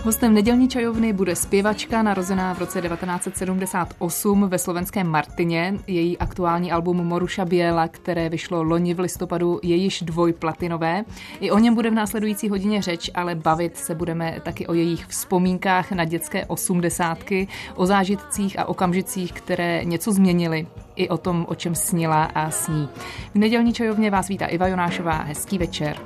Hostem nedělní čajovny bude zpěvačka narozená v roce 1978 ve slovenském Martině. Její aktuální album Moruša Biela, které vyšlo loni v listopadu, je již dvojplatinové. I o něm bude v následující hodině řeč, ale bavit se budeme taky o jejich vzpomínkách na dětské osmdesátky, o zážitcích a okamžicích, které něco změnily, i o tom, o čem snila a sní. V nedělní čajovně vás vítá Iva Jonášová. Hezký večer.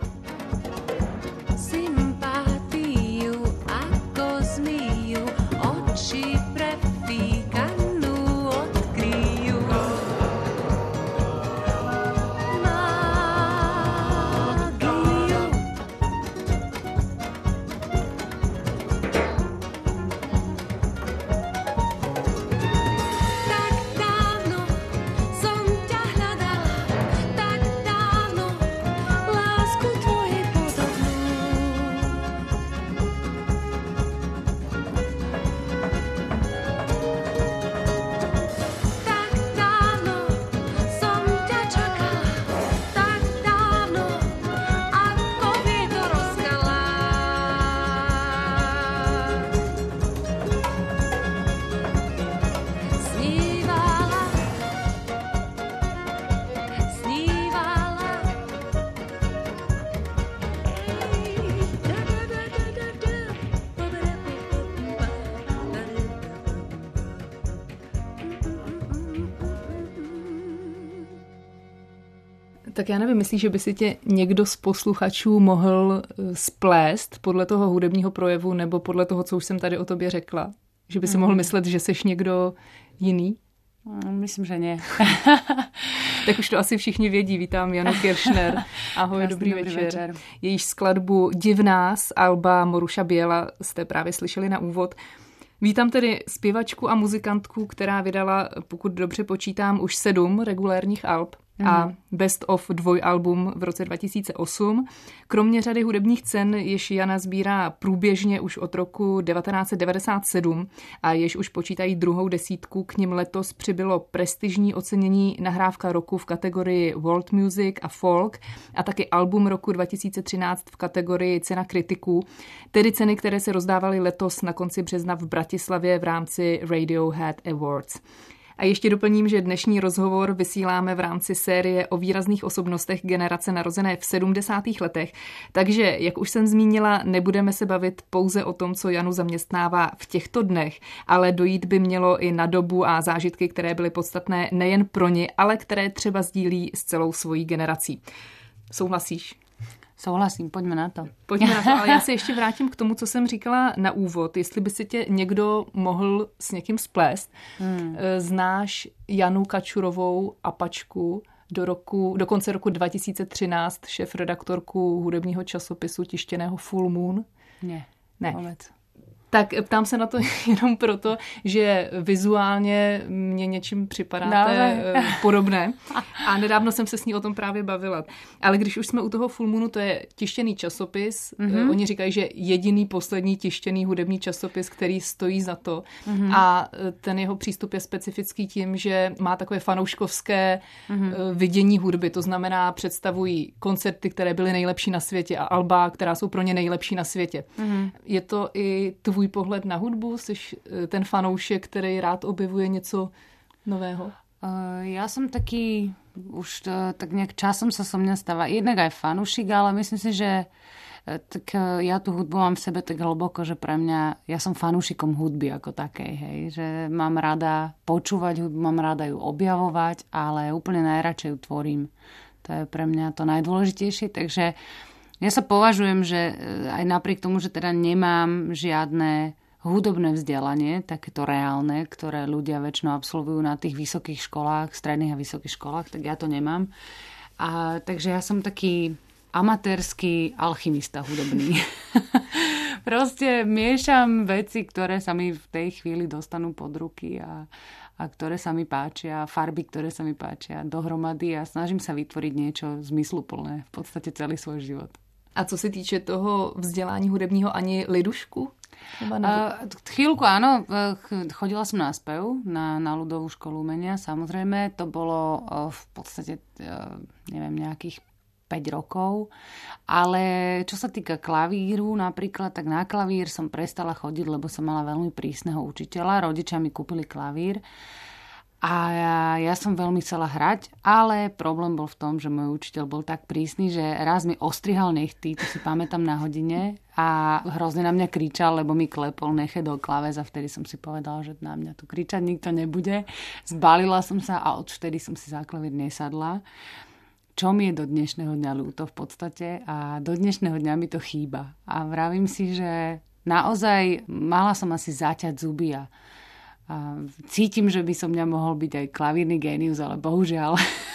Tak já nevím, myslíš, že by si tě někdo z posluchačů mohl splést podle toho hudebního projevu nebo podle toho, co už jsem tady o tobě řekla? Že by si mohl myslet, že seš někdo jiný? Myslím, že ne. Tak už to asi všichni vědí. Vítám Janu Kiršner. Ahoj, dobrý večer. Jejíž skladbu Divná z alba Moruša Biela jste právě slyšeli na úvod. Vítám tedy zpěvačku a muzikantku, která vydala, pokud dobře počítám, už 7 regulérních alb a Best of dvojalbum v roce 2008. Kromě řady hudebních cen, jež Jana sbírá průběžně už od roku 1997 a jež už počítají druhou desítku, k nim letos přibylo prestižní ocenění Nahrávka roku v kategorii World Music a Folk a taky album roku 2013 v kategorii Cena kritiků, tedy ceny, které se rozdávaly letos na konci března v Bratislavě v rámci Radiohead Awards. A ještě doplním, že dnešní rozhovor vysíláme v rámci série o výrazných osobnostech generace narozené v 70. letech. Takže, jak už jsem zmínila, nebudeme se bavit pouze o tom, co Janu zaměstnává v těchto dnech, ale dojít by mělo i na dobu a zážitky, které byly podstatné nejen pro ně, ale které třeba sdílí s celou svojí generací. Souhlasíš? Souhlasím, pojďme na to. Pojďme na to, ale já se ještě vrátím k tomu, co jsem říkala na úvod. Jestli by si tě někdo mohl s někým splést. Znáš Janu Kačurovou, Apačku, do konce roku 2013 šéfredaktorku hudebního časopisu tištěného Full Moon? Ne. Vůbec. Tak ptám se na to jenom proto, že vizuálně mě něčím připadáte podobné. A nedávno jsem se s ní o tom právě bavila. Ale když už jsme u toho Full Moonu, to je tištěný časopis. Oni říkají, že jediný poslední tištěný hudební časopis, který stojí za to. A ten jeho přístup je specifický tím, že má takové fanouškovské vidění hudby. To znamená, představují koncerty, které byly nejlepší na světě a alba, která jsou pro ně nejlepší na světě. Je to i tvůj pohled na hudbu? Jsi ten fanoušek, který rád objevuje něco nového? Ja som taký, už tak nejak časom sa so mňa stáva jednak aj fanúšik, ale myslím si, že tak ja tú hudbu mám v sebe tak hlboko, že pre mňa, ja som fanúšikom hudby ako takej, hej, že mám rada počúvať hudbu, mám rada ju objavovať, ale úplne najradšej ju tvorím. To je pre mňa to najdôležitejšie, takže ja sa považujem, že aj napriek tomu, že teda nemám žiadne hudobné vzdelanie, takéto reálne, ktoré ľudia väčšinou absolvujú na tých vysokých školách, stredných a vysokých školách, tak ja to nemám. Takže ja som taký amatérsky alchymista hudobný. Proste miešam veci, ktoré sa mi v tej chvíli dostanú pod ruky a ktoré sa mi páčia, farby, ktoré sa mi páčia dohromady a snažím sa vytvoriť niečo zmysluplné v podstate celý svoj život. A co se týče toho vzdělání hudebního, ani lidušku? Chvíľku áno, chodila som na spev, na ľudovú školu umenia, samozrejme, to bolo v podstate, neviem, nejakých rokov. Ale čo sa týka klavíru napríklad, tak na klavír som prestala chodiť, lebo som mala veľmi prísneho učiteľa. Rodičia mi kúpili klavír a ja som veľmi chcela hrať, ale problém bol v tom, že môj učiteľ bol tak prísny, že raz mi ostrihal nechty, to si pamätám na hodine, a hrozne na mňa kričal, lebo mi klepol neche do kláves a vtedy som si povedala, že na mňa tu kričať nikto nebude. Zbalila som sa a odvtedy som si za klavír nesadla. Čo mi je do dnešného dňa ľúto v podstate a do dnešného dňa mi to chýba. A vravím si, že naozaj mala som asi zaťať zuby a cítim, že by som mňa mohol byť aj klavírny génius, ale bohužiaľ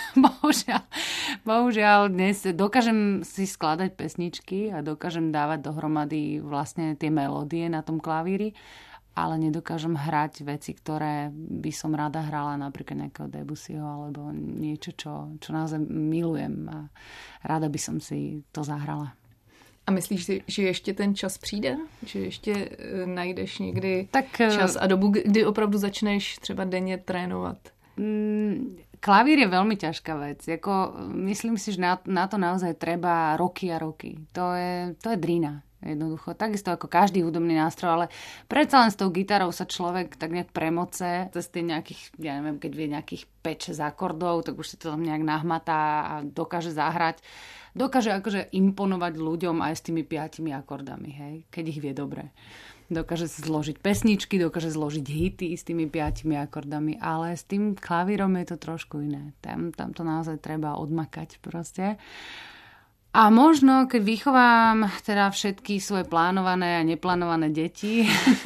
dnes dokážem si skladať pesničky a dokážem dávať dohromady vlastne tie melódie na tom klavíri, ale nedokážem hrať veci, ktoré by som rada hrala, napríklad nejakého Debussyho alebo niečo, čo naozaj milujem a rada by som si to zahrala. A myslíš si, že ještě ten čas přijde? Že ještě najdeš někdy čas a dobu, kdy opravdu začneš třeba denně trénovat? Klavír je veľmi ťažká vec. Myslím si, že na to naozaj treba roky a roky. To je drina. Jednoducho. Takisto ako každý hudobný nástroj, ale predsa len s tou gitarou sa človek tak nejak premoce. Cez tých nejakých, ja neviem, keď vie nejakých 5-6 akordov, tak už si to tam nejak nahmatá a dokáže zahrať. Dokáže akože imponovať ľuďom aj s tými 5 akordami, hej? Keď ich vie dobre. Dokáže zložiť pesničky, dokáže zložiť hity s tými 5 akordami, ale s tým klavírom je to trošku iné. Tam to naozaj treba odmakať proste. A možno, keď vychovám teda všetky svoje plánované a neplánované deti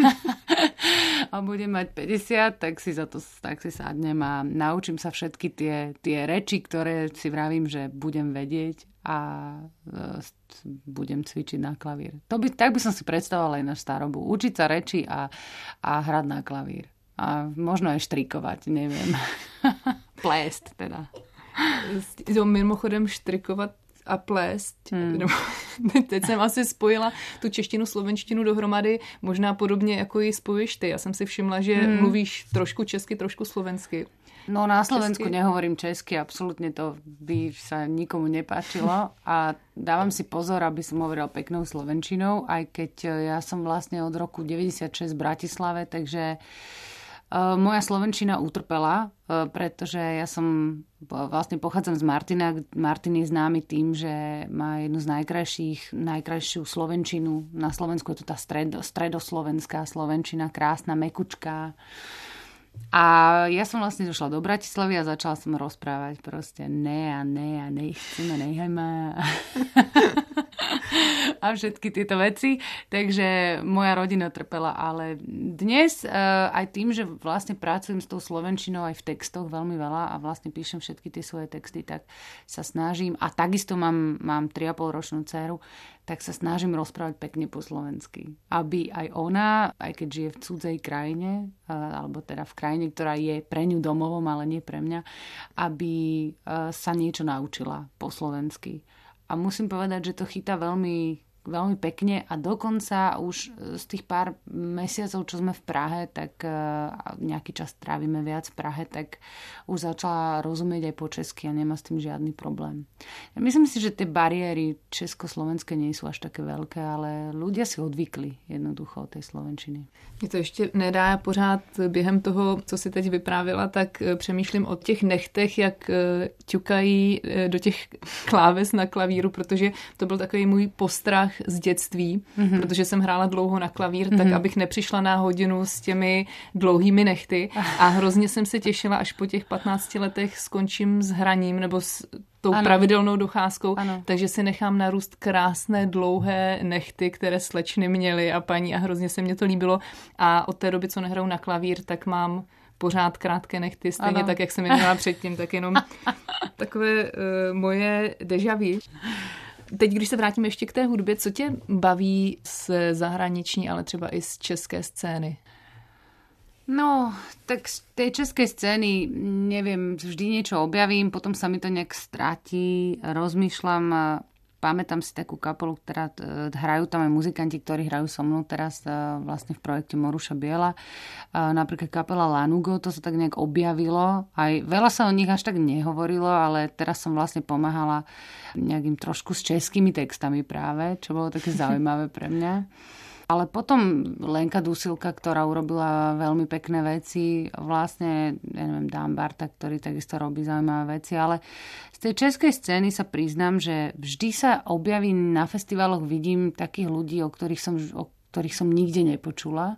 a budem mať 50, tak si sadnem a naučím sa všetky tie reči, ktoré si vravím, že budem vedieť a budem cvičiť na klavír. Tak by som si predstavovala aj na starobu. Učiť sa reči a hrať na klavír. A možno aj štrikovať, neviem. Plést teda. Mimochodem štrikovat a plést. Teď jsem asi spojila tu češtinu, slovenštinu dohromady, možná podobně, jako ji spojuješ ty. Já jsem si všimla, že mluvíš trošku česky, trošku slovensky. No na Slovensku nehovorím česky, absolútne to by sa nikomu nepáčilo a dávam si pozor, aby som hovorila peknou slovenčinou, aj keď ja som vlastne od roku 96 v Bratislave, takže moja slovenčina utrpela, pretože ja som vlastne pochádzam z Martina. Martin je známy tým, že má jednu z najkrajšiu slovenčinu. Na Slovensku je to tá stredoslovenská slovenčina, krásna, mekučká. A ja som vlastne došla do Bratislavy a začala som rozprávať proste nechceme, nechajme a všetky tieto veci. Takže moja rodina trpela, ale dnes aj tým, že vlastne pracujem s tou slovenčinou aj v textoch veľmi veľa a vlastne píšem všetky tie svoje texty, tak sa snažím, a takisto mám 3,5 ročnú dceru, tak sa snažím rozprávať pekne po slovensky. Aby aj ona, aj keď žije v cudzej krajine, alebo teda v krajine, ktorá je pre ňu domovom, ale nie pre mňa, aby sa niečo naučila po slovensky. A musím povedať, že to chytá veľmi, veľmi pekne a dokonca už z tých pár mesiacov, čo sme v Prahe, tak nejaký čas trávime viac v Prahe, tak už začala rozumieť aj po česky a nemá s tým žiadny problém. Ja myslím si, že tie bariéry československé nie sú až také veľké, ale ľudia si odvykli jednoducho od tej slovenčiny. Mě to ještě nedá, pořád během toho, co si teď vyprávila, tak přemýšlím o těch nechtech, jak ťukají do těch kláves na klavíru, protože to byl takový můj postrach z dětství, protože jsem hrála dlouho na klavír, tak abych nepřišla na hodinu s těmi dlouhými nechty a hrozně jsem se těšila, až po těch 15 letech skončím s hraním nebo s tou pravidelnou docházkou, takže si nechám narůst krásné dlouhé nechty, které slečny měly a paní a hrozně se mně to líbilo a od té doby, co nehraju na klavír, tak mám pořád krátké nechty, stejně tak, jak jsem je měla předtím, tak jenom takové moje déjà vu. Teď, když se vrátíme ještě k té hudbě, co tě baví z zahraniční, ale třeba i z české scény? No, tak z tej českej scény, neviem, vždy niečo objavím, potom sa mi to nejak stratí, rozmýšľam. pamätám si takú kapelu, ktorá hrajú tam aj muzikanti, ktorí hrajú so mnou teraz vlastne v projekte Moruša Biela. Napríklad kapela Lanugo, to sa tak nejak objavilo. Aj veľa sa o nich až tak nehovorilo, ale teraz som vlastne pomáhala nejakým trošku s českými textami práve, čo bolo také zaujímavé pre mňa. Ale potom Lenka Dusilka, ktorá urobila veľmi pekné veci, vlastne, ja neviem, Dan Barta, ktorý takisto robí zaujímavé veci, ale z tej českej scény sa priznám, že vždy sa objaví na festivaloch, vidím takých ľudí, o ktorých som nikde nepočula,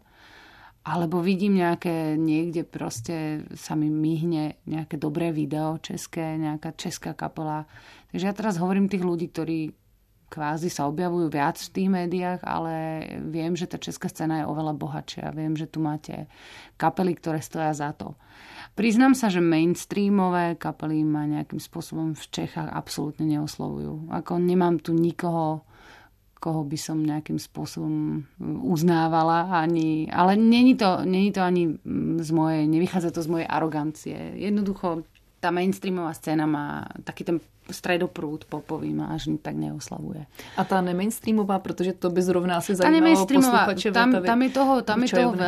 alebo vidím niekde proste sa mi myhne nejaké dobré video české, nejaká česká kapela. Takže ja teraz hovorím tých ľudí, ktorí kvázi sa objavujú viac v tých médiách, ale viem, že tá česká scéna je oveľa bohatšia. Viem, že tu máte kapely, ktoré stoja za to. Priznám sa, že mainstreamové kapely ma nejakým spôsobom v Čechách absolútne neoslovujú. Ako nemám tu nikoho, koho by som nejakým spôsobom uznávala, ale není to ani nevychádza to z mojej arogancie. Jednoducho tá mainstreamová scéna má taký ten stredoprúd popový ma až tak neoslavuje. A ta nemainstreamová, protože to by zrovna asi zajímalo posluchače Vltavy. Tam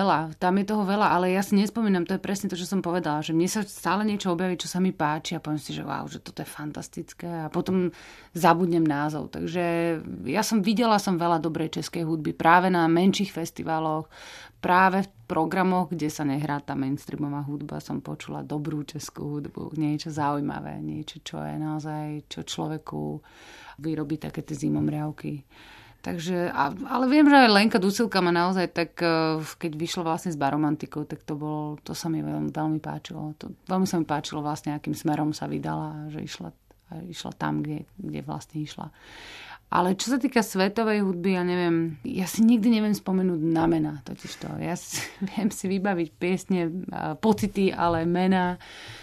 je toho veľa, ale ja si nespomínam, to je presne to, čo som povedala, že mne sa stále niečo objaví, čo sa mi páči a poviem si, že wow, že toto je fantastické a potom zabudnem názov. Takže ja som videla veľa dobrej českej hudby práve na menších festivaloch, práve v programoch, kde sa nehrá tá mainstreamová hudba, som počula dobrú českú hudbu, niečo zaujímavé, niečo, čo je naozaj, čo človeku vyrobí také tie zimomriavky. Takže, ale viem, že aj Lenka Dusilka ma naozaj tak, keď vyšla vlastne s Baromantikou, tak to sa mi veľmi páčilo. Veľmi sa mi páčilo vlastne, akým smerom sa vydala, že išla tam, kde vlastne išla. Ale čo sa týka svetovej hudby, ja si nikdy neviem spomenúť na mená totižto. Ja viem si vybaviť piesne, pocity, ale mená.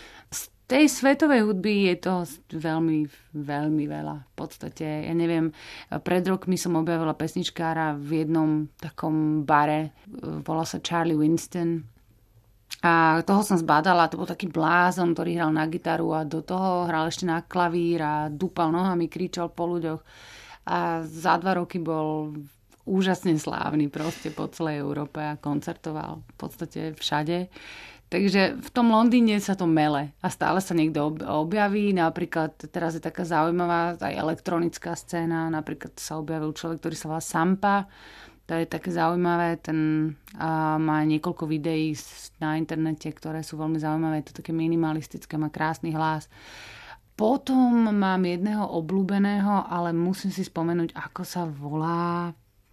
Z tej svetovej hudby je toho veľmi, veľmi veľa. V podstate, ja neviem, pred rokmi som objavila pesničkára v jednom takom bare, volá sa Charlie Winston. A toho som zbadala, to bol taký blázon, ktorý hral na gitaru a do toho hral ešte na klavír a dúpal nohami, kričal po ľuďoch. A za 2 roky bol úžasne slávny proste po celej Európe a koncertoval v podstate všade. Takže v tom Londýne sa to mele a stále sa niekto objaví. Napríklad teraz je taká zaujímavá aj elektronická scéna. Napríklad sa objavil človek, ktorý sa volá Sampa. To je také zaujímavé. Ten má niekoľko videí na internete, ktoré sú veľmi zaujímavé. Je to také minimalistické, má krásny hlas. Potom mám jedného obľúbeného, ale musím si spomenúť, ako sa volá.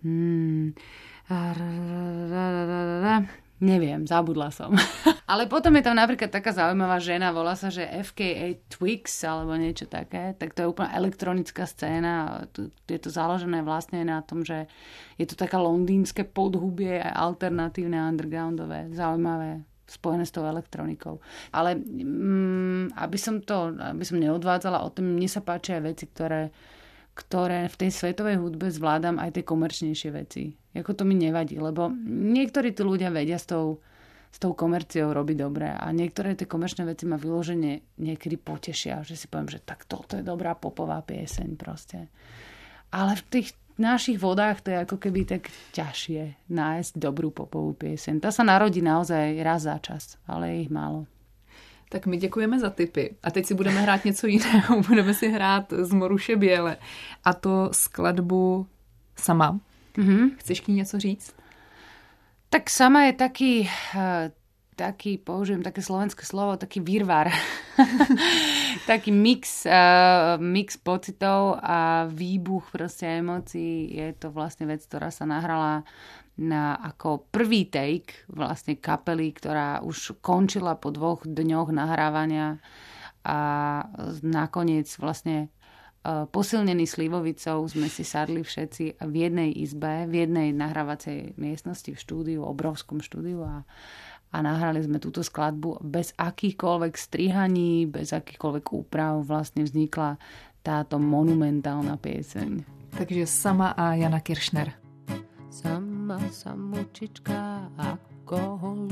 Neviem, zabudla som. Ale potom je tam napríklad taká zaujímavá žena, volá sa, že FKA Twix alebo niečo také. Tak to je úplne elektronická scéna. Je to založené vlastne na tom, že je to taká londýnske podhubie, alternatívne, undergroundové, zaujímavé, spojené s tou elektronikou. Ale aby som neodvádzala o tom, mne sa páčia aj veci, ktoré v tej svetovej hudbe zvládam, aj tie komerčnejšie veci. Ako to mi nevadí, lebo niektorí tí ľudia vedia s tou komerciou robiť dobre a niektoré tie komerčné veci ma vyložene niekedy potešia, že si poviem, že tak toto je dobrá popová pieseň proste. Ale v tých našich vodách to je ako keby tak ťažšie nájsť dobrú popovú pieseň. Tá sa narodí naozaj raz za čas, ale je ich málo. Tak my děkujeme za tipy. A teď si budeme hrát něco jiného. Budeme si hrát z Moruše Biele. A to skladbu Sama. Chceš k ní něco říct? Tak Sama je taký, použijem také slovenské slovo, taký výrvar. Taký mix pocitov a výbuch proste emócií. Je to vlastne vec, ktorá sa nahrala ako prvý take vlastne kapely, ktorá už končila po 2 dňoch nahrávania a nakoniec vlastne posilnený slivovicou sme si sadli všetci v jednej izbe, v jednej nahrávacej miestnosti v štúdiu, obrovskom štúdiu a nahrali sme túto skladbu bez akýchkoľvek strihaní, bez akýchkoľvek úprav. Vlastne vznikla táto monumentálna pieseň. Takže Sama a Jana Kiršner. Sama samučička ako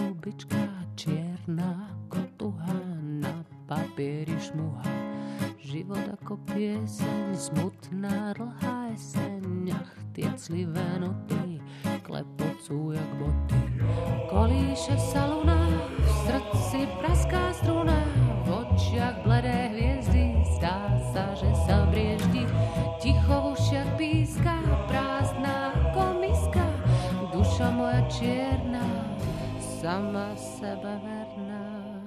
holubička, čierna ako tuha, na papieri šmuha. život ako pieseň, smutná dlhá jeseň, ach, tie clivé noty klepocú jak boty. Kolíše sa luna, v srdci praská struna, v očiach bledé hviezdy, zdá sa, že sa brieždi. Ticho v ušiach píska, prázdna ako miska, duša moja čierna, sama sebe verná.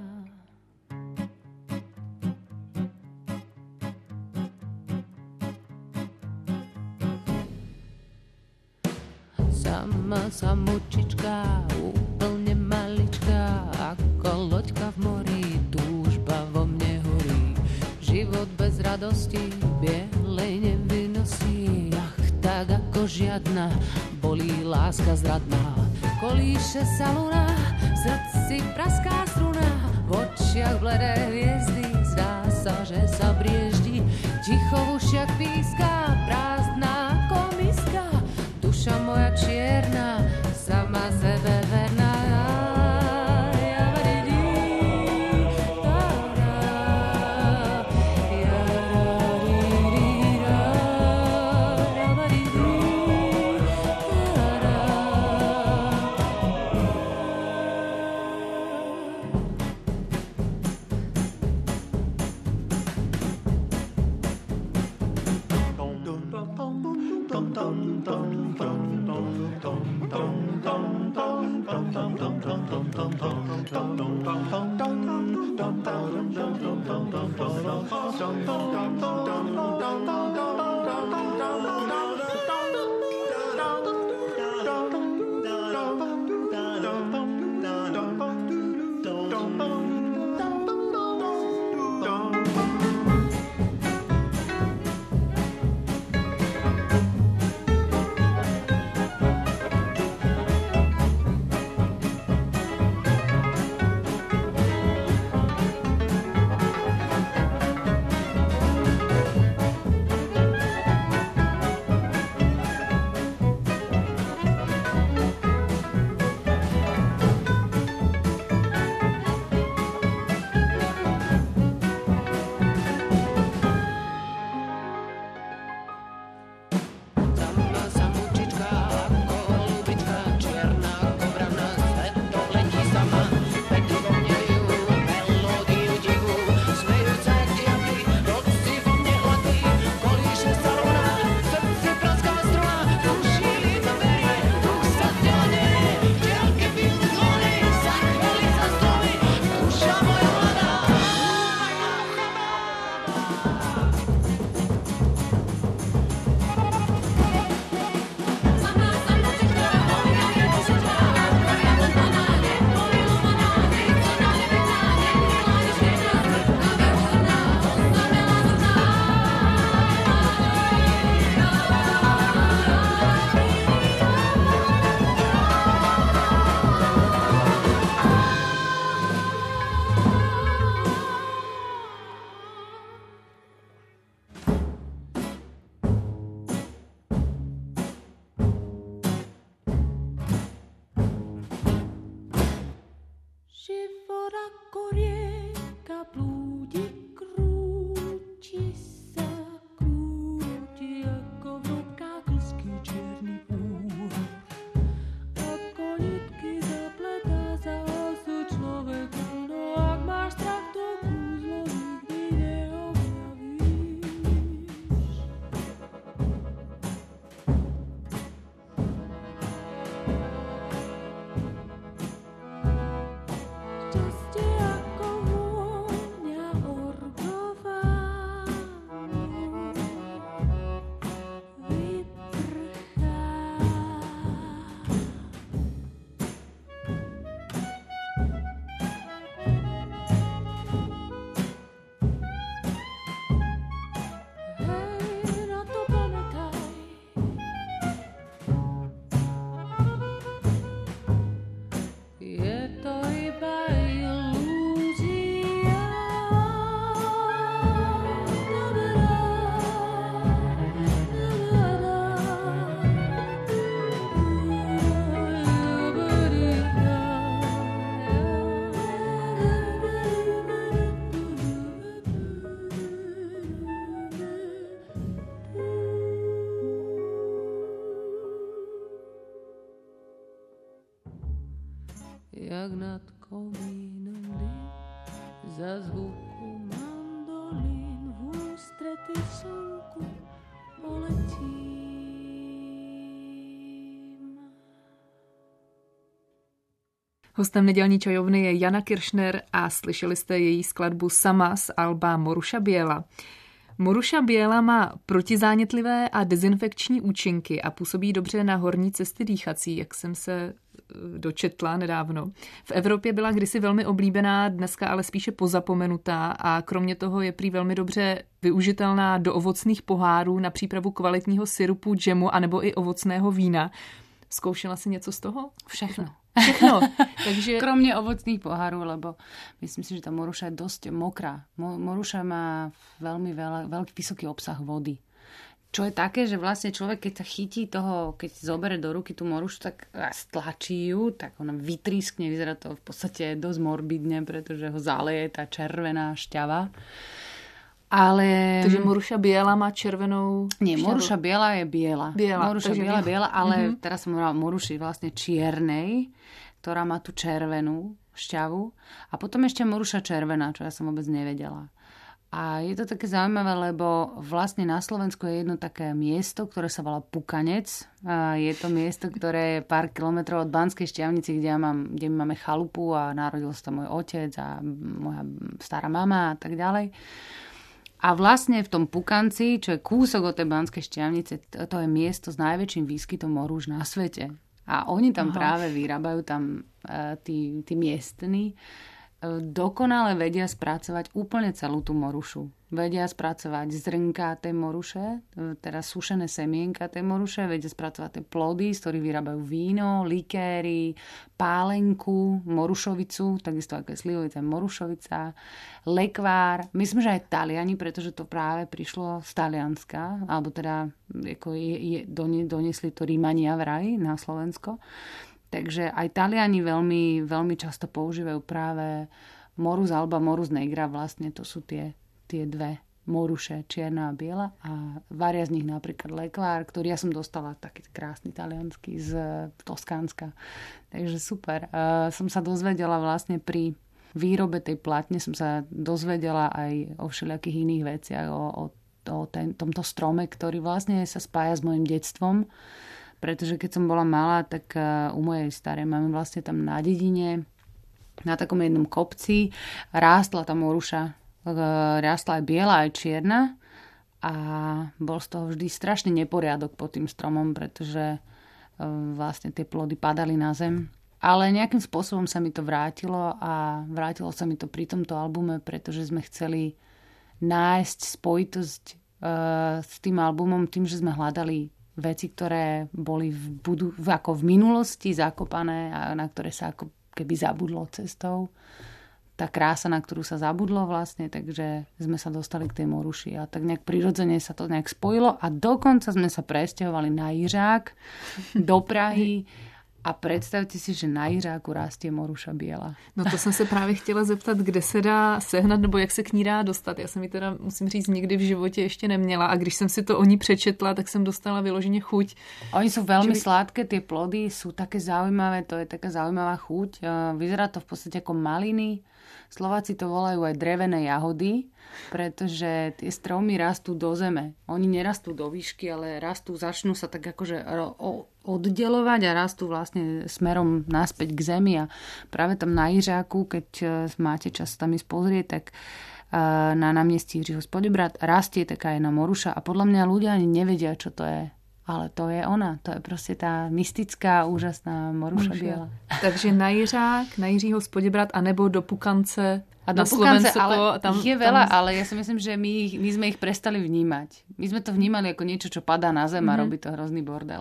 Sama samočička, úplne malička, ako loďka v mori, túžba vo mne horí. Život bez radosti, bielej nevinnosti, ach, tak ako žiadna, bolí láska zradná. Kolíše sa luna, v srdci praská struna, v očiach bledé hviezdy, zdá sa, že sa brieždi. Ticho v ušiach píska, prázdna ako miska, duša moja čierna, sama sebe verná. Šťastie ako vôňa jak nad komínom dym, za zvuku mandolín v ústrety slnku poletím. Hostem nedělní čajovny je Jana Kiršner a slyšeli jste její skladbu Sama z alba Moruša Biela. Moruša Biela má protizánětlivé a dezinfekční účinky a působí dobře na horní cesty dýchací, jak jsem se dočetla nedávno. V Evropě byla kdysi velmi oblíbená, dneska ale spíše pozapomenutá a kromě toho je prý velmi dobře využitelná do ovocných pohárů na přípravu kvalitního syrupu, džemu anebo i ovocného vína. Zkoušela si něco z toho? Všechno. Takže... Kromne ovocných pohárov, lebo myslím si, že tá moruša je dosť mokrá. Moruša má veľmi veľký vysoký obsah vody. Čo je také, že vlastne človek, keď sa chytí toho, keď zobere do ruky tú morušu, tak stlačí ju, tak ona vytrískne, vyzerá to v podstate dosť morbidne, pretože ho zaleje tá červená šťava. Ale... Takže moruša biela má červenou šťavu. Nie, moruša biela je biela. Moruša biela, ale teraz som hovorila o moruši vlastne čiernej, ktorá má tú červenú šťavu. A potom ešte moruša červená, čo ja som vôbec nevedela. A je to také zaujímavé, lebo vlastne na Slovensku je jedno také miesto, ktoré sa volá Pukanec. A je to miesto, ktoré je pár kilometrov od Banskej Štiavnici, kde my máme chalupu a narodil sa tam môj otec a moja stará mama a tak ďalej. A vlastne v tom Pukanci, čo je kúsok od tej Banskej Štiavnice, to je miesto s najväčším výskytom morúž na svete. A oni tam práve vyrábajú tam tí miestni. Dokonale vedia spracovať úplne celú tú morušu. Vedia spracovať zrnká tej moruše, teda sušené semienka tej moruše, vedia spracovať tie plody, z ktorých vyrábajú víno, likéry, pálenku, morušovicu, takisto ako je slivovica, morušovica, lekvár. Myslím, že aj Taliani, pretože to práve prišlo z Talianska, alebo teda ako doniesli to Rímania vraj na Slovensko. Takže aj Taliani veľmi, veľmi často používajú práve morus alba morus negra, vlastne to sú tie dve moruše, čierna a biela a varia z nich napríklad lekvár, ktorý ja som dostala taký krásny taliansky z Toskánska. Takže super. Som sa dozvedela vlastne pri výrobe tej platne, som sa dozvedela aj o všelijakých iných veciach, o tomto strome, ktorý vlastne sa spája s mojim detstvom. Pretože keď som bola malá, tak u mojej starej mamy vlastne tam na dedine, na takom jednom kopci, rástla tá moruša. Rástla aj biela, aj čierna a bol z toho vždy strašný neporiadok pod tým stromom, pretože vlastne tie plody padali na zem. Ale nejakým spôsobom sa mi to vrátilo a vrátilo sa mi to pri tomto albume, pretože sme chceli nájsť spojitosť s tým albumom tým, že sme hľadali veci, ktoré boli ako v minulosti zakopané a na ktoré sa ako keby zabudlo cestou. Tá krása, na ktorú sa zabudlo vlastne, takže sme sa dostali k tej moruši a tak nejak prirodzene sa to nejak spojilo a dokonca sme sa presťahovali na Jiřák do Prahy a predstavte si, že na Jiřáku rastie moruša biela. No to jsem se právě chtěla zeptat, kde se dá sehnat, nebo jak se k ní dá dostat. Já jsem ji teda, musím říct, nikdy v životě ještě neměla a když jsem si to o ní přečetla, tak jsem dostala vyloženě chuť. Oni sú veľmi sladké, tie plody sú také zaujímavé, to je taká zaujímavá chuť. Vyzerá to v podstate ako maliny. Slováci to volajú aj drevené jahody, pretože tie stromy rastú do zeme. Oni nerastú do výšky, ale začnú sa tak akože oddelovať a rastú vlastne smerom naspäť k zemi. A práve tam na Jiřáku, keď máte čas tam ísť pozrieť, tak na námestí Jiřího Spodebrat rastie taká jedna moruša a podľa mňa ľudia ani nevedia, čo to je. Ale to je ona, to je proste tá mystická, úžasná moruša biela. Takže na Jiřák, na Jiřího Spodebrat, anebo do Pukance a do Pukance, ale tam, je veľa, ale ja si myslím, že my sme ich prestali vnímať. My sme to vnímali ako niečo, čo padá na zem a robí to hrozný bordel.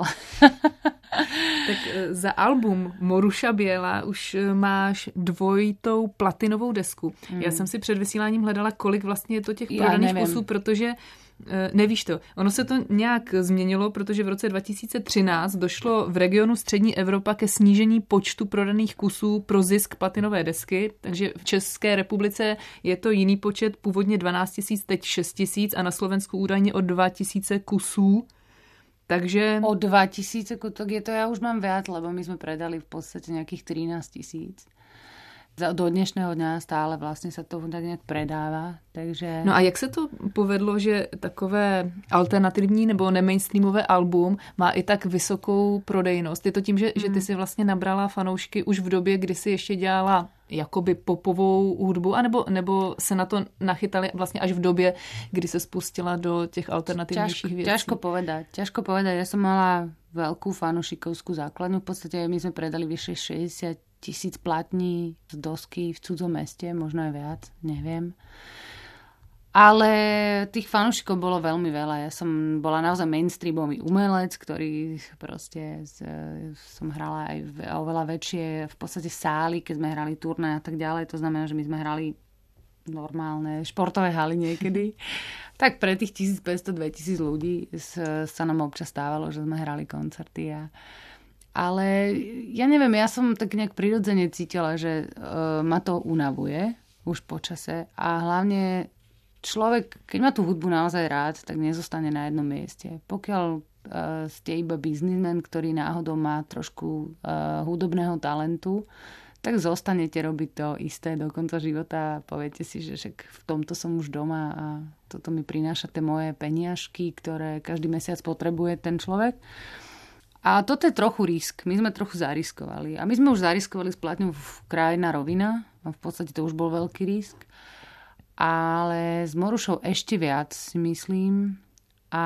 Tak za album Moruša Biela už máš dvojitou platinovou desku. Já jsem si před vysíláním hledala, kolik vlastně je to těch prodaných kusů, protože nevíš to. Ono se to nějak změnilo, protože v roce 2013 došlo v regionu Střední Evropa ke snížení počtu prodaných kusů pro zisk platinové desky, takže v České republice je to jiný počet, původně 12 000, teď 6 000 a na Slovensku údajně o 2 000 kusů. Takže... O 2 000 kutok je to, ja už mám viac, lebo my sme predali v podstate nejakých 13 000. Do dnešného dňa stále vlastně se to tak nějak predává. Takže... No a jak se to povedlo, že takové alternativní nebo nemainstreamové album má i tak vysokou prodejnost? Je to tím, že ty si vlastně nabrala fanoušky už v době, kdy si ještě dělala jakoby popovou hudbu, nebo se na to nachytali vlastně až v době, kdy se spustila do těch alternativnějších věcí? Ťažko povedať. Ja som mala veľkú fanúšikovskú základňu. V podstate my sme predali vyše 60 000 platní z dosky v cudzom meste, možno aj viac, neviem. Ale tých fanúšikov bolo veľmi veľa. Ja som bola naozaj mainstreamový umelec, ktorý proste som hrala aj oveľa väčšie v podstate sály, keď sme hrali turné a tak ďalej. To znamená, že my sme hrali normálne športové haly niekedy. Tak pre tých 1500-2000 ľudí sa nám občas stávalo, že sme hrali koncerty. Ale ja neviem, ja som tak nejak prirodzene cítila, že ma to unavuje už po čase a hlavne človek, keď má tú hudbu naozaj rád, tak nezostane na jednom mieste. Pokiaľ ste iba biznismen, ktorý náhodou má trošku hudobného talentu, tak zostanete robiť to isté do konca života a poviete si, že však v tomto som už doma a toto mi prináša tie moje peniažky, ktoré každý mesiac potrebuje ten človek. A toto je trochu risk. My sme trochu zariskovali. A my sme už zariskovali s platňou Krajná rovina. A v podstate to už bol veľký risk. Ale s Morušou ešte viac, si myslím. A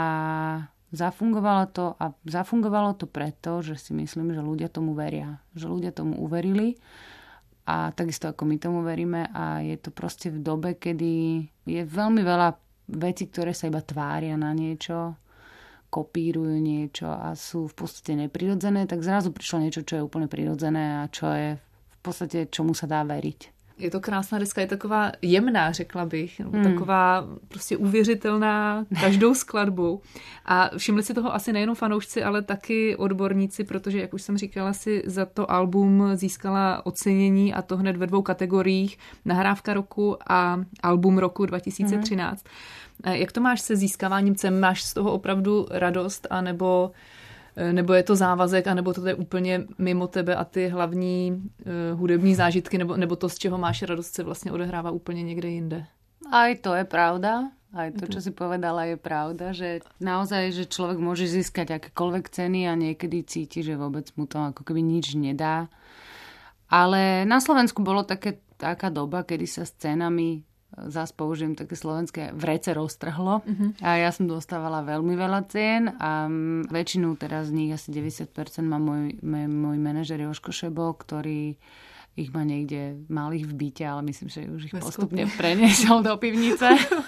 zafungovalo to preto, že si myslím, že ľudia tomu veria. Že ľudia tomu uverili. A takisto ako my tomu veríme. A je to proste v dobe, kedy je veľmi veľa vecí, ktoré sa iba tvária na niečo, kopírujú niečo a sú v podstate neprirodzené, tak zrazu prišlo niečo, čo je úplne prirodzené a čo je v podstate, čomu sa dá veriť. Je to krásná deska, je taková jemná, řekla bych, taková prostě uvěřitelná každou skladbou. A všimli si toho asi nejenom fanoušci, ale taky odborníci, protože, jak už jsem říkala, si za to album získala ocenění a to hned ve 2 kategoriích, nahrávka roku a album roku 2013. Jak to máš se získáváním cen? Máš z toho opravdu radost, nebo je to závazek, anebo to je úplně mimo tebe a ty hlavní hudební zážitky, nebo to, z čeho máš radost, se vlastně odehrává úplně někde jinde? Aj to je pravda. Aj to, čo si povedala, je pravda, že naozaj, že človek môže získať akékoľvek ceny a niekedy cíti, že vôbec mu to ako keby nič nedá. Ale na Slovensku bolo taká doba, kedy sa s cenami, zás použijem také slovenské, vrece roztrhlo. A ja som dostávala veľmi veľa cien a väčšinu teraz z nich, asi 90% má môj manažer Jožko Šebo, ktorý ich má niekde, mal ich v byte, ale myslím, že už ich postupne preniesol do pivnice.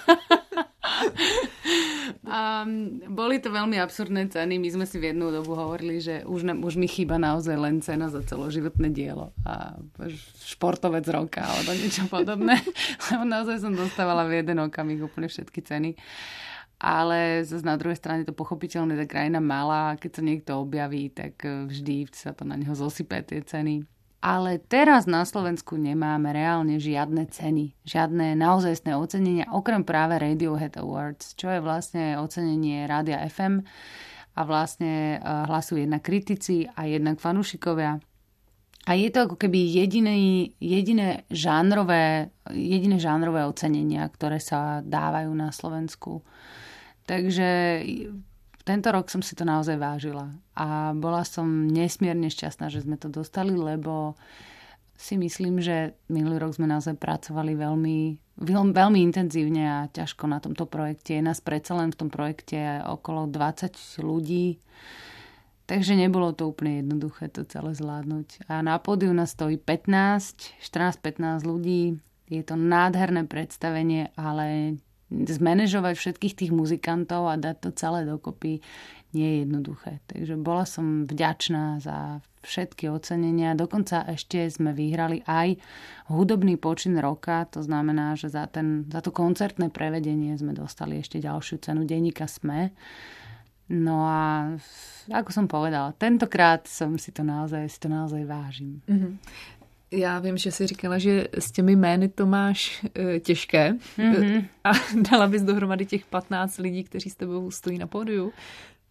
A boli to veľmi absurdné ceny. My sme si v jednu dobu hovorili, že už mi chýba naozaj len cena za celoživotné dielo a športovec roka alebo niečo podobné. Lebo naozaj som dostávala v jeden okamih úplne všetky ceny. Ale zase na druhej strane to pochopiteľne tá krajina malá. Keď sa niekto objaví, tak vždy sa to na neho zosypé tie ceny. Ale teraz na Slovensku nemáme reálne žiadne ceny, žiadne naozajstné ocenenia, okrem práve Radiohead Awards, čo je vlastne ocenenie Rádia FM a vlastne hlasujú jednak kritici a jednak fanúšikovia. A je to ako keby jediné žánrové ocenenia, ktoré sa dávajú na Slovensku. Takže tento rok som si to naozaj vážila a bola som nesmierne šťastná, že sme to dostali, lebo si myslím, že minulý rok sme naozaj pracovali veľmi intenzívne a ťažko na tomto projekte. Je nás predsa len v tom projekte okolo 20 ľudí, takže nebolo to úplne jednoduché to celé zvládnuť. A na pódiu nás stojí 14-15 ľudí. Je to nádherné predstavenie, ale zmanéžovať všetkých tých muzikantov a dať to celé dokopy nie je jednoduché. Takže bola som vďačná za všetky ocenenia. Dokonca ešte sme vyhrali aj hudobný počin roka. To znamená, že za to koncertné prevedenie sme dostali ešte ďalšiu cenu denníka SME. No a ako som povedala, tentokrát si to naozaj vážim. Mm-hmm. Já vím, že jsi říkala, že s těmi jmény to máš těžké. A dala bys dohromady těch 15 lidí, kteří s tebou stojí na pódiu?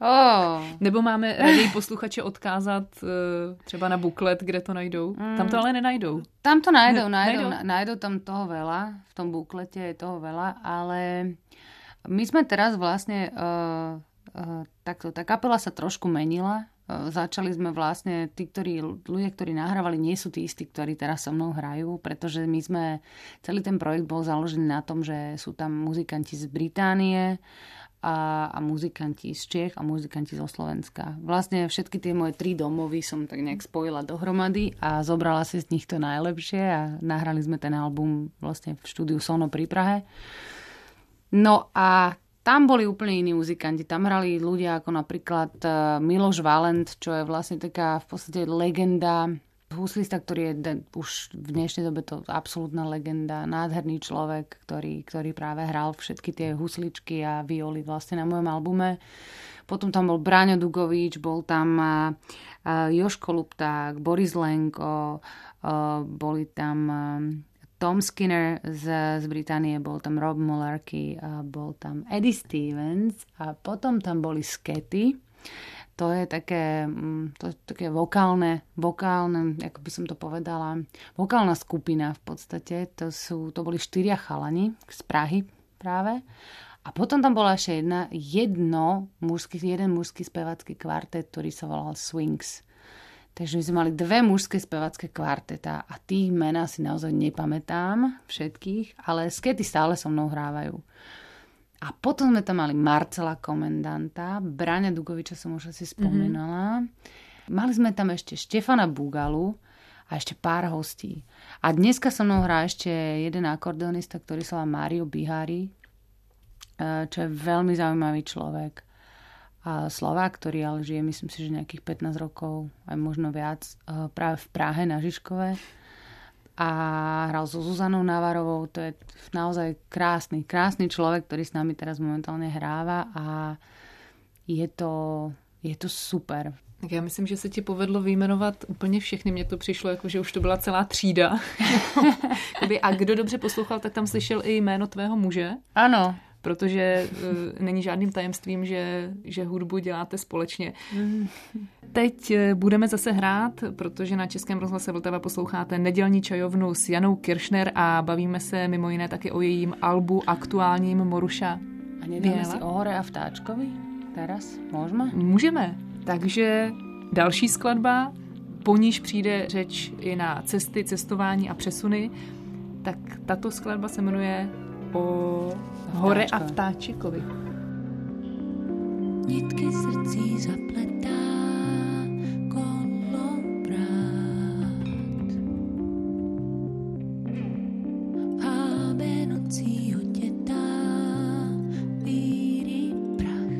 Nebo máme raději posluchače odkázat třeba na buklet, kde to najdou? Tam to ale nenajdou. Tam to najdou tam toho veľa, v tom buklete je toho veľa, ale my sme teraz vlastne takto, tá kapela sa trošku menila. Začali sme vlastne, ľudia, ktorí nahrávali, nie sú tí istí, ktorí teraz so mnou hrajú, pretože celý ten projekt bol založený na tom, že sú tam muzikanti z Británie a muzikanti z Čech a muzikanti zo Slovenska. Vlastne všetky tie moje 3 domovy som tak nejak spojila dohromady a zobrala si z nich to najlepšie a nahrali sme ten album vlastne v štúdiu Sono pri Prahe. No a tam boli úplne iní muzikanti. Tam hrali ľudia ako napríklad Miloš Valent, čo je vlastne taká v podstate legenda, huslista, ktorý je už v dnešnej dobe to absolútna legenda, nádherný človek, ktorý práve hral všetky tie husličky a violy vlastne na mojom albume. Potom tam bol Braňo Dugovič, bol tam Joško Lupták, Boris Lenko, boli tam Tom Skinner z Británie, bol tam Rob Mularkey, bol tam Eddie Stevens a potom tam boli Skety. To je také vokálne, ako by som to povedala, vokálna skupina v podstate. To boli 4 chalani z Prahy práve. A potom tam bola ešte jeden mužský spevacký kvartet, ktorý sa volal Swings. Takže my sme mali 2 mužské spevacké kvarteta a tých mená si naozaj nepamätám všetkých, ale skety stále so mnou hrávajú. A potom sme tam mali Marcela Komendanta, Braňa Dugoviča som už asi spomínala. Mali sme tam ešte Štefana Bugalu a ešte pár hostí. A dneska so mnou hrá ešte jeden akordeonista, ktorý sa volá Mário Bihári, čo je veľmi zaujímavý človek. A Slovák, ktorý ale žije, myslím si, že nejakých 15 rokov, aj možno viac, práve v Prahe na Žižkove. A hral so Zuzanou Navarovou. To je naozaj krásny človek, ktorý s nami teraz momentálne hráva a je to super. Tak já myslím, že se ti povedlo vyjmenovat úplně všechny. Mně to přišlo, jako, že už to byla celá třída. A kdo dobře poslouchal, tak tam slyšel i jméno tvého muže. Ano. Protože není žádným tajemstvím, že hudbu děláte společně. Teď budeme zase hrát, protože na Českém rozhlase Vltava posloucháte Nedělní čajovnu s Janou Kiršner a bavíme se mimo jiné taky o jejím albu aktuálním Moruša A nedáme si o Hore a vtáčkovi teraz? Můžeme? Můžeme. Takže další skladba, po níž přijde řeč i na cesty, cestování a přesuny, tak tato skladba se jmenuje o Hore a vtáčikovi. Nitky srdcí zapletá kolovrát. Hábe nocí otětá víry prach.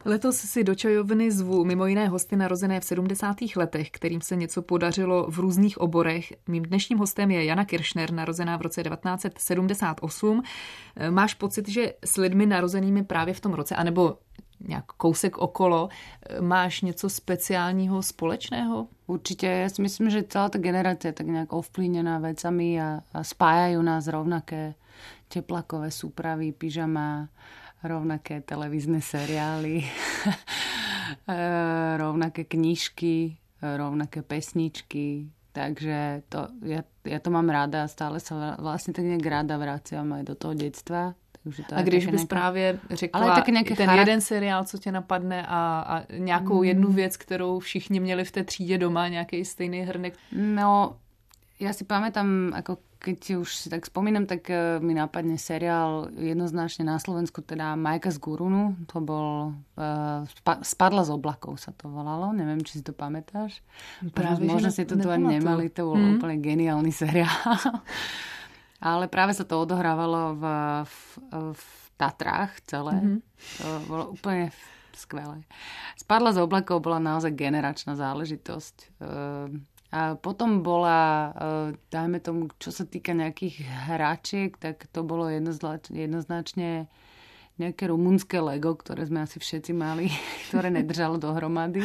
Letos si do čajovny zvu mimo jiné hosty narozené v 70. letech, kterým se něco podařilo v různých oborech. Mým dnešním hostem je Jana Kiršner, narozená v roce 1978. Máš pocit, že s lidmi narozenými právě v tom roce, anebo nějak kousek okolo, máš něco speciálního společného? Určite, ja si myslím, že celá tá generácia je tak nejak ovplyvnená vecami a spájajú nás rovnaké teplakové súpravy, pyžama, rovnaké televízne seriály, rovnaké knižky, rovnaké pesničky. Takže ja to mám rada a stále sa vlastne tak nejak rada vraciam aj do toho detstva. A když bys právě řekla ten jeden seriál, co tě napadne a nějakou jednu věc, kterou všichni měli v té třídě doma, nějaký stejný hrnek? No, ja si pamätám, ako keď už si tak spomínam, tak mi napadne seriál jednoznačne na Slovensku, teda Majka z Gurunu. To bol Spadla z oblakov sa to volalo. Neviem, či si to pamätáš. Možno si to tu ani nemali. To bol úplne geniálny seriál. Ale práve sa to odohrávalo v Tatrách celé. To bolo úplne skvelé. Spadla z oblakov bola naozaj generačná záležitosť. A potom bola, dajme tomu, čo sa týka nejakých hračiek, tak to bolo jednoznačne nejaké rumunské Lego, ktoré sme asi všetci mali, ktoré nedržalo dohromady.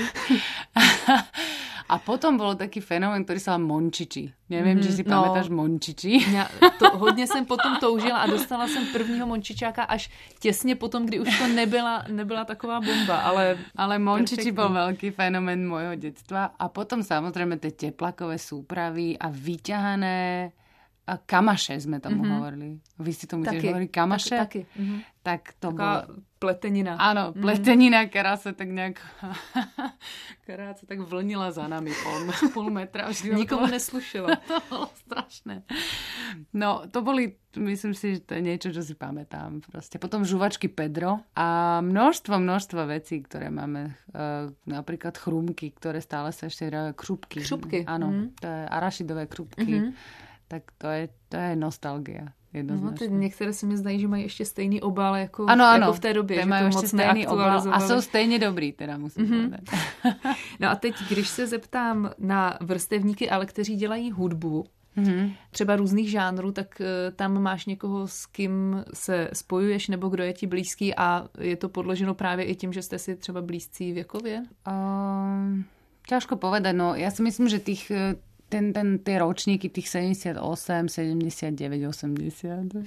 A potom bol taký fenomén, ktorý sa volá Mončiči. Neviem, či si pamätáš Mončiči. Hodně jsem potom toužila a dostala jsem prvního Mončičáka až těsně potom, kdy už to nebyla taková bomba. Ale Mončiči bol veľký fenomén môjho detstva. A potom samozrejme tie teplakové súpravy a vyťahané a kamaše sme tomu hovorili. Vy si tomu tiež hovorili kamaše? Taky. Tak to taká pletenina. Áno, pletenina, ktorá sa tak nejak ktorá sa tak vlnila za nami pol metra. Nikomu neslušila. To bolo strašné. No, to boli, myslím si, že to je niečo, čo si pamätám. Proste. Potom žuvačky Pedro a množstvo vecí, ktoré máme. Napríklad chrumky, ktoré stále sa ešte hrajú. Krupky. Áno, to je arašidové krupky. Tak to je nostalgia. No, některé se mi zdají, že mají ještě stejný obal jako v té době. Že mají ještě stejný obal a jsou stejně dobrý, teda musím povedať. No a teď, když se zeptám na vrstevníky, ale kteří dělají hudbu, třeba různých žánrů, tak tam máš někoho, s kým se spojuješ, nebo kdo je ti blízký a je to podloženo právě i tím, že jste si třeba blízcí věkově? Ťažko povedať, no ja si myslím, že tie ročníky, tých 78, 79, 80.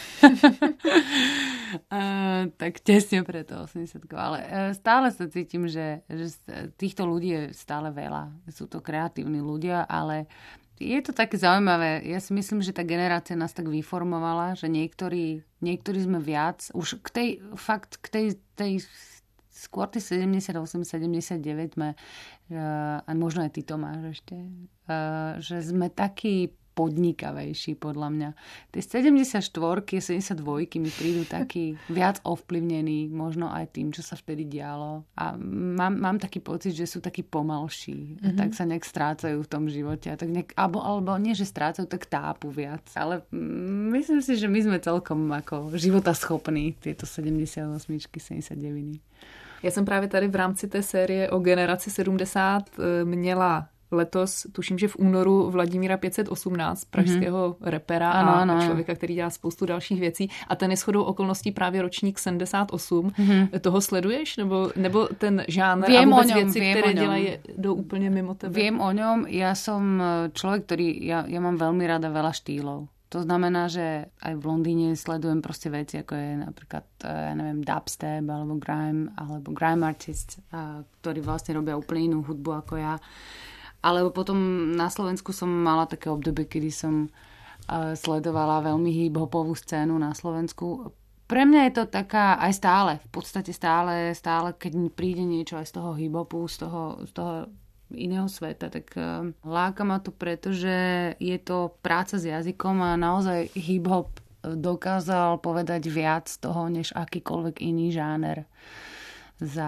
Tak tesne pre to 80. Ale stále sa cítim, že týchto ľudí je stále veľa. Sú to kreatívni ľudia, ale je to také zaujímavé. Ja si myslím, že tá generácia nás tak vyformovala, že niektorí sme viac. Už k tej skôr tí 78, 79 sme, a možno aj ty to máš ešte, že sme takí podnikavejší, podľa mňa. Tie 74-ky, 72-ky mi prídu takí viac ovplyvnení, možno aj tým, čo sa vtedy dialo. A mám taký pocit, že sú takí pomalší. Tak sa nejak strácajú v tom živote. A tak alebo nie, že strácajú, tak tápu viac. Ale myslím si, že my sme celkom ako životaschopní, tieto 78-čky, 79. Já jsem právě tady v rámci té série o generaci 70 měla letos, tuším, že v únoru, Vladimíra 518, pražského repera a člověka, který dělá spoustu dalších věcí. A ten je shodou okolností právě ročník 78. Toho sleduješ? Nebo ten žánr a vůbec věci, které dělají, jdou úplně mimo tebe? Viem o ňom. Ja som človek, ktorý... Ja mám veľmi rada veľa štýlov. To znamená, že aj v Londýne sledujem proste veci, ako je napríklad, ja neviem, dubstep alebo grime artists, ktorí vlastne robia úplne inú hudbu ako ja. Alebo potom na Slovensku som mala také obdobie, kedy som sledovala veľmi hip-hopovú scénu na Slovensku. Pre mňa je to taká aj stále, v podstate stále, keď príde niečo aj z toho hip-hopu, z toho iného sveta, tak láka ma to, pretože je to práca s jazykom a naozaj hip-hop dokázal povedať viac toho, než akýkoľvek iný žáner za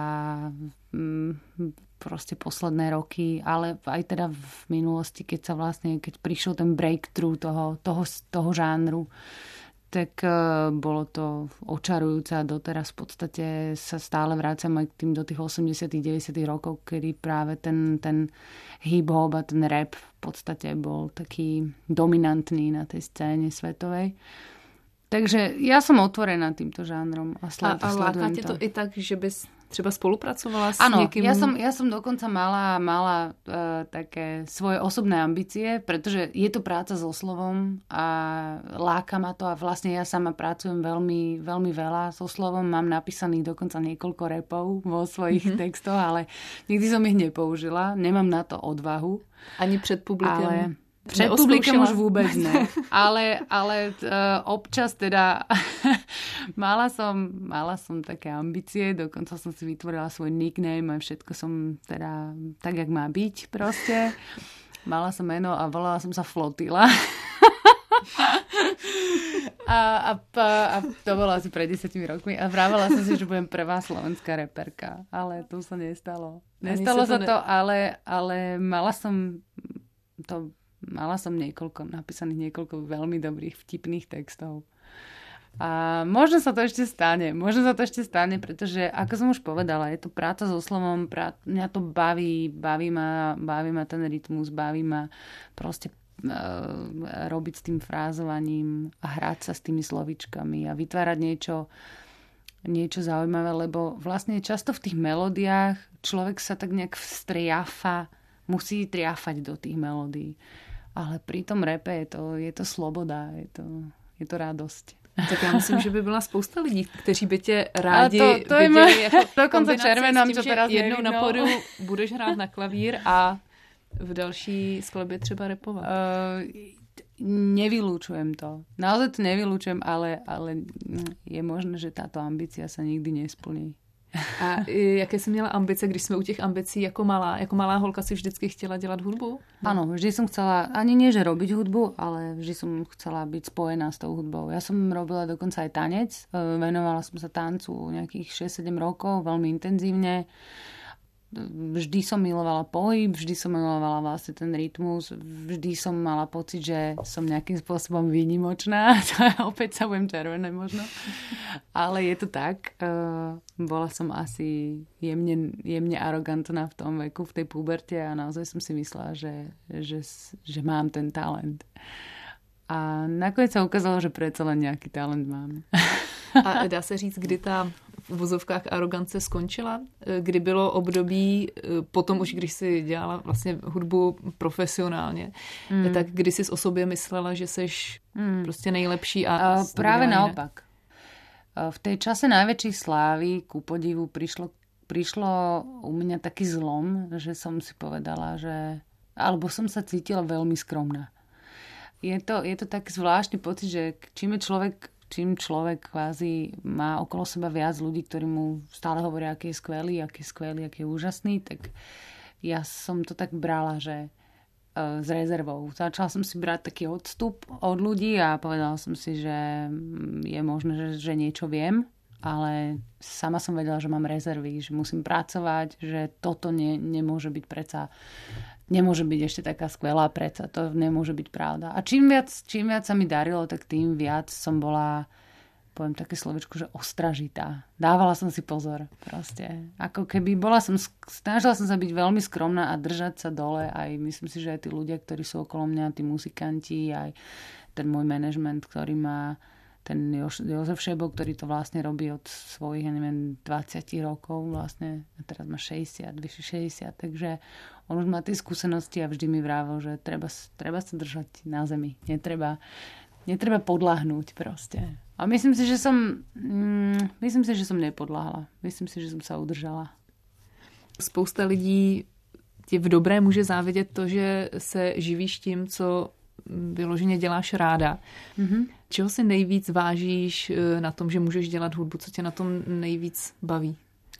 proste posledné roky, ale aj teda v minulosti, keď prišiel ten breakthrough toho žánru, tak bolo to očarujúce a doteraz v podstate sa stále vrácam aj k tým do tých 80 90 rokov, kedy práve ten hip-hop a ten rap v podstate bol taký dominantný na tej scéne svetovej. Takže ja som otvorená týmto žánrom a sledujem to. A láká to i tak, že bys třeba spolupracovala s niekým? Áno, ja som dokonca mala také svoje osobné ambície, pretože je to práca so slovom a láka ma to a vlastne ja sama pracujem veľmi, veľmi veľa so slovom. Mám napísaných dokonca niekoľko rapov vo svojich textoch, ale nikdy som ich nepoužila. Nemám na to odvahu. Ani před publikem? Před publikom už vôbec ne. Ale občas teda mala som také ambície, dokonca som si vytvorila svoj nickname a všetko som teda tak, jak má byť proste. Mala som meno a volala som sa Flotila. A to bolo asi pred 10 rokmi a vravela som si, že budem prvá slovenská reperka, ale to sa nestalo. Nestalo sa to, ale mala som napísaných niekoľko veľmi dobrých vtipných textov. A možno sa to ešte stane, pretože, ako som už povedala, je to práca so slovom, mňa to baví ma ten rytmus, baví ma proste robiť s tým frázovaním a hrať sa s tými slovíčkami a vytvárať niečo zaujímavé, lebo vlastne často v tých melódiách človek sa tak nejak musí triafať do tých melódií. Ale pri tom rape je to sloboda, je to radosť. Tak já myslím, že by byla spousta lidí, kteří by tě rádi to viděli jako dokonce červenám, čo teraz jednou na podu budeš hrát na klavír a v další skladbě třeba rapovat. Nevylúčujem to. Naozaj to nevylúčujem, ale je možné, že táto ambícia sa nikdy nesplní. A jaké jsi měla ambice, když jsme u těch ambicí jako malá holka si vždycky chtěla dělat hudbu? Áno, vždy som chcela, ani nie, že robiť hudbu, ale vždy som chcela byť spojená s tou hudbou. Ja som robila dokonca aj tanec, venovala som sa tancu nejakých 6-7 rokov, veľmi intenzívne. Vždy som milovala pohyb, vždy som milovala vlastne ten rytmus, vždy som mala pocit, že som nejakým spôsobom výnimočná. Opäť sa budem červené možno. Ale je to tak. Bola som asi jemne arogantná v tom veku, v tej puberte a naozaj som si myslela, že mám ten talent. A nakoniec sa ukázalo, že predsa len nejaký talent mám. A dá se říct, kdy ta v uvozovkách arogance skončila? Kdy bylo období, potom už když si dělala vlastně hudbu profesionálně, tak kdy jsi o sobě myslela, že seš prostě nejlepší? A práve naopak. V tej čase najväčšej slávy, ku podivu, prišlo u mňa taký zlom, že som si povedala, alebo som sa cítila veľmi skromná. Je to taký zvláštny pocit, že čím človek kvázi má okolo seba viac ľudí, ktorí mu stále hovoria, aký je skvelý, aký je úžasný, tak ja som to tak brala, že s rezervou. Začala som si brať taký odstup od ľudí a povedala som si, že je možné, že niečo viem, ale sama som vedela, že mám rezervy, že musím pracovať, že toto nemôže byť predsa, nemôže byť ešte taká skvelá predsa, to nemôže byť pravda. A čím viac sa mi darilo, tak tým viac som bola, poviem také slovičko, že ostražitá. Dávala som si pozor proste. Ako keby snažila som sa byť veľmi skromná a držať sa dole. Aj myslím si, že aj tí ľudia, ktorí sú okolo mňa, tí muzikanti, aj ten môj manažment, ktorý má ten Jozef Šebo, ktorý to vlastne robí od svojich, 20 rokov vlastne. A teraz má 60, vyše 60. Takže on už má tie skúsenosti a vždy mi vrával, že treba sa držať na zemi. Netreba podľahnúť proste. A myslím si, že som nepodľahla. Myslím si, že som sa udržala. Spousta lidí tě v dobré může závidět to, že se živíš tím, co vyloženě děláš ráda. Mm-hmm. Čeho si nejvíc vážíš na tom, že můžeš dělat hudbu? Co tě na tom nejvíc baví?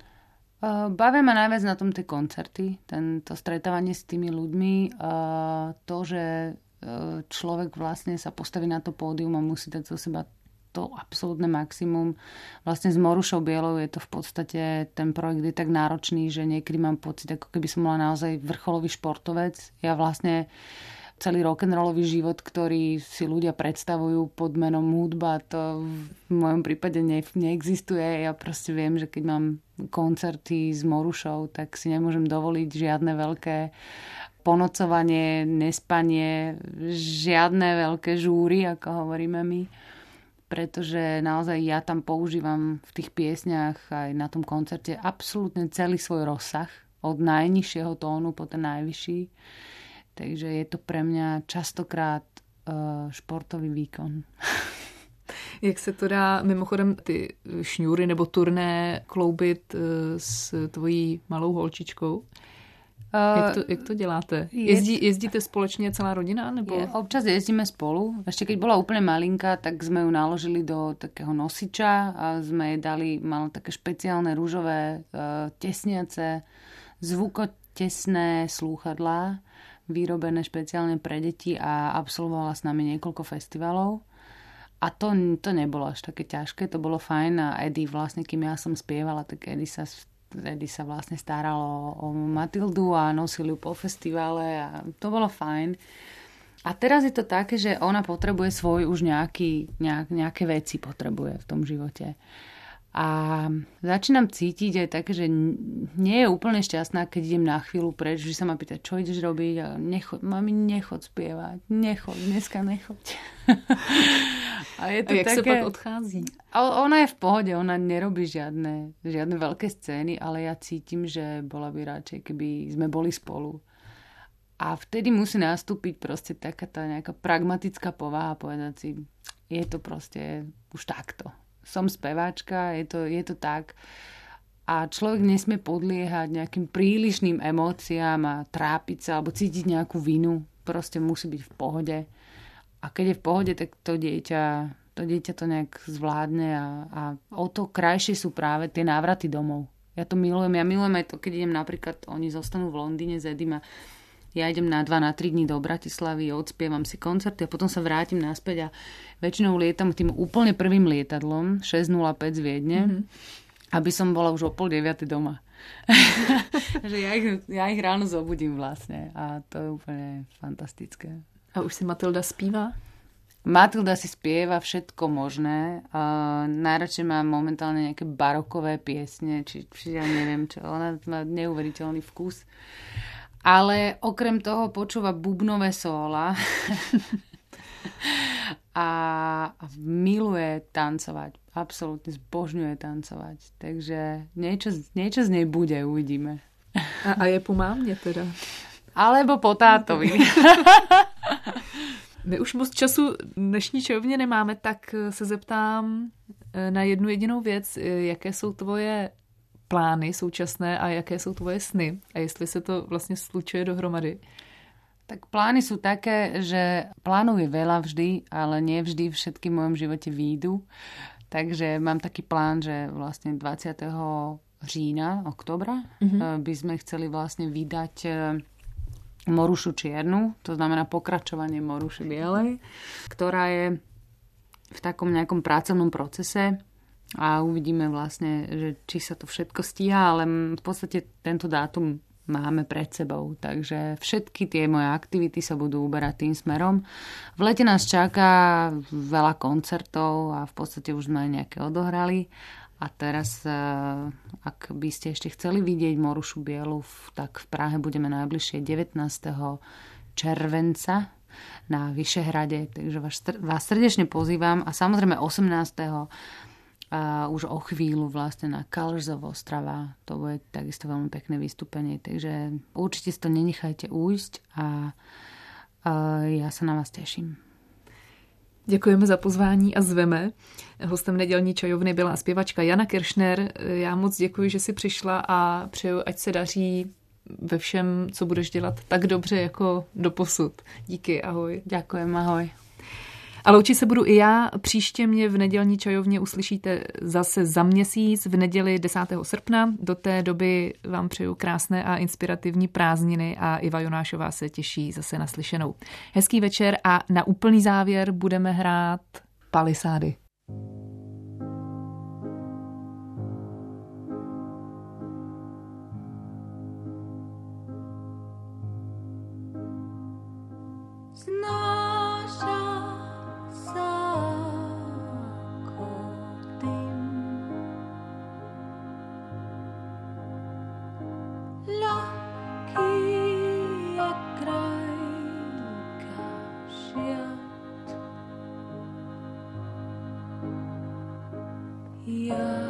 Bavia ma najviac na tom tie koncerty, to stretávanie s tými ľuďmi, to, že človek vlastne sa postaví na to pódium a musí dať zo seba to absolútne maximum. Vlastne s Morušou Bielou je to v podstate, ten projekt je tak náročný, že niekedy mám pocit, ako keby som bola naozaj vrcholový športovec. Ja vlastne celý rock'n'rollový život, ktorý si ľudia predstavujú pod menom hudba, to v mojom prípade neexistuje. Ja proste viem, že keď mám koncerty s Morušou, tak si nemôžem dovoliť žiadne veľké ponocovanie, nespanie, žiadne veľké žúry, ako hovoríme my. Pretože naozaj ja tam používam v tých piesniach aj na tom koncerte absolútne celý svoj rozsah, od najnižšieho tónu po ten najvyšší. Takže je to pre mňa častokrát športový výkon. Jak se to dá mimochodem ty šňůry nebo turné kloubit s tvojí malou holčičkou? Jak to děláte? Jezdíte společně celá rodina? Nebo? Občas jezdíme spolu. Ešte keď bola úplne malinká, tak sme ju naložili do takého nosiča a sme jej dali, mala také špeciálne ružové tesniace, zvukotesné slúchadlá, vyrobené špeciálne pre deti a absolvovala s nami niekoľko festivalov. A to nebolo až také ťažké, to bolo fajn. A Eddie vlastne, kým ja som spievala, tak Eddie sa vlastne staralo o Matildu a nosil ju po festivale a to bolo fajn. A teraz je to také, že ona potrebuje svoj už nejaké veci potrebuje v tom živote. A začínam cítiť aj také, že nie je úplne šťastná, keď idem na chvíľu preč, že sa ma pýta, čo ideš robiť? A mami, nechod spievať. Dneska nechoď. A jak sa pak odchází? Ona je v pohode, ona nerobí žiadne veľké scény, ale ja cítim, že bola by radšej, keby sme boli spolu. A vtedy musí nastúpiť proste taká tá nejaká pragmatická povaha a povedať si, je to proste už takto. Som speváčka, je to tak. A človek nesmie podliehať nejakým prílišným emóciám a trápiť sa alebo cítiť nejakú vinu. Proste musí byť v pohode. A keď je v pohode, tak to dieťa to nejak zvládne a o to krajšie sú práve tie návraty domov. Ja to milujem. Ja milujem aj to, keď idem napríklad, oni zostanú v Londýne s Edim a ja idem na 2-3 dní do Bratislavy, odspievam si koncerty a potom sa vrátim naspäť a väčšinou lietam tým úplne prvým lietadlom 6:05 z Viedne, aby som bola už o 8:30 doma. Že ja ich ráno zobudím vlastne a to je úplne fantastické. A už si Matilda zpívá? Matilda si spieva všetko možné. Najradšej má momentálne nejaké barokové piesne, či ja neviem čo. Ona má neuveriteľný vkus. Ale okrem toho počúva bubnové sóla a miluje tancovať. Absolútne zbožňuje tancovať. Takže niečo z nej bude, uvidíme. A je po mámě teda? Alebo po tátovi. My už moc času dnešní čajovně nemáme, tak se zeptám na jednu jedinou věc. Jaké jsou tvoje plány současné a jaké jsou tvoje sny? A jestli se to vlastně slučuje dohromady? Tak plány sú také, že plánov je veľa vždy, ale nie vždy všetky v mojom živote výjdu. Takže mám taký plán, že vlastne 20. října, októbra by sme chceli vlastne vydať Morušu čiernu, to znamená pokračovanie Moruši bielej, ktorá je v takom nejakom pracovnom procese a uvidíme vlastne, že či sa to všetko stíha, ale v podstate tento dátum máme pred sebou, takže všetky tie moje aktivity sa budú uberať tým smerom. V lete nás čaká veľa koncertov a v podstate už sme aj nejaké odohrali. A teraz, ak by ste ešte chceli vidieť Morušu bielu, tak v Prahe budeme najbližšie 19. červenca na Vyšehrade. Takže vás srdečne pozývam. A samozrejme 18. už o chvíľu vlastne na Colors of Ostrava. To bude takisto veľmi pekné vystúpenie. Takže určite si to nenechajte újsť a ja sa na vás teším. Děkujeme za pozvání a zveme. Hostem nedělní čajovny byla zpěvačka Jana Kiršner. Já moc děkuji, že jsi přišla a přeju, ať se daří ve všem, co budeš dělat tak dobře jako doposud. Díky, ahoj. Ďakujem, ahoj. A loučit se budu i já. Příště mě v nedělní čajovně uslyšíte zase za měsíc v neděli 10. srpna. Do té doby vám přeju krásné a inspirativní prázdniny a Iva Jonášová se těší zase naslyšenou. Hezký večer a na úplný závěr budeme hrát Palisády. ja.